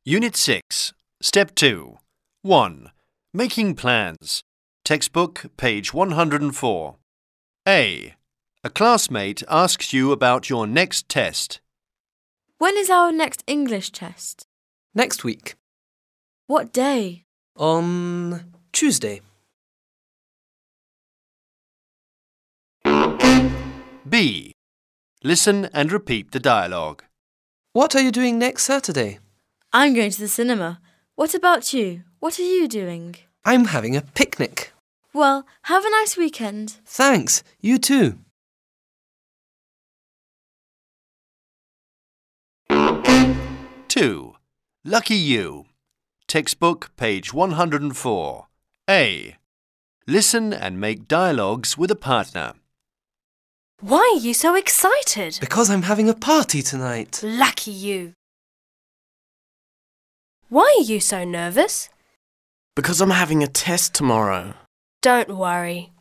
Unit 6, Step 2. 1. Making plans. Textbook, page 104. A. A classmate asks you about your next test. When is our next English test? Next week. What day? On Tuesday. B. Listen and repeat the dialogue. What are you doing next Saturday? I'm going to the cinema. What about you? What are you doing? I'm having a picnic. Well, have a nice weekend. Thanks. You too. Two. Lucky you. Textbook, page 104. A. Listen and make dialogues with a partner. Why are you so excited? Because I'm having a party tonight. Lucky you. Why are you so nervous? Because I'm having a test tomorrow. Don't worry.